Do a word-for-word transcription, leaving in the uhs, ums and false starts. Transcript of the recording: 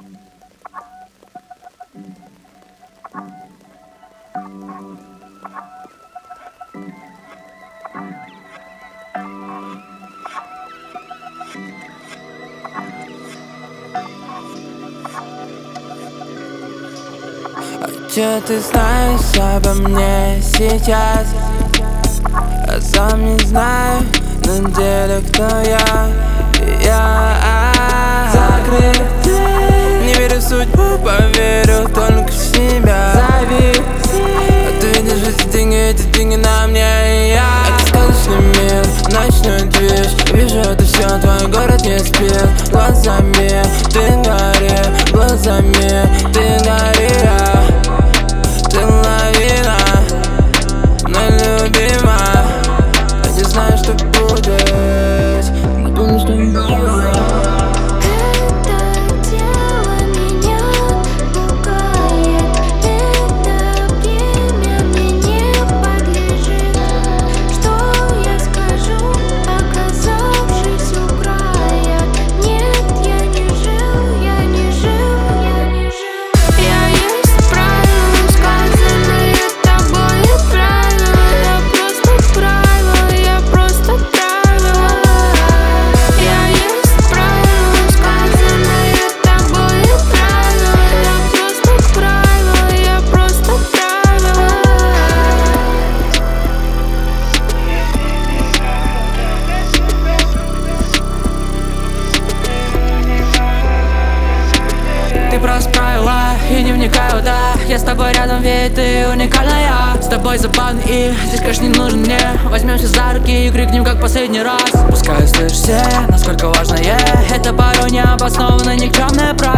А че ты знаешь обо мне сейчас? А сам не знаю на деле, кто я. Я закрыт дверь, не верю в судьбу, поверю только в себя. Зависи, а ты видишь эти деньги, эти деньги на мне. И я это сказочный мир, ночной движ. Вижу это все, твой город не спит. Глазами ты гори, глазами ты гори. Ты лавина, но любима. Я не знаю, что будет, не помню, что было. Это дело меня пугает, это время мне не подлежит. Что я скажу, оказавшись у края? Нет, я не жил, я не жил, я не жил. Я есть правило, сказанное тобой правило. Я просто правило, я просто правило. Я есть правило, сказанное тобой правило. Я просто правило, я просто правило. Ты просто правила и не вникаю, да. Я с тобой рядом, ведь ты уникальная. С тобой забавно и здесь, конечно, не нужен мне. Возьмемся за руки и крикнем, как последний раз. Пускай услышишь все, насколько важно я. Это порой необоснованно никчемная правда.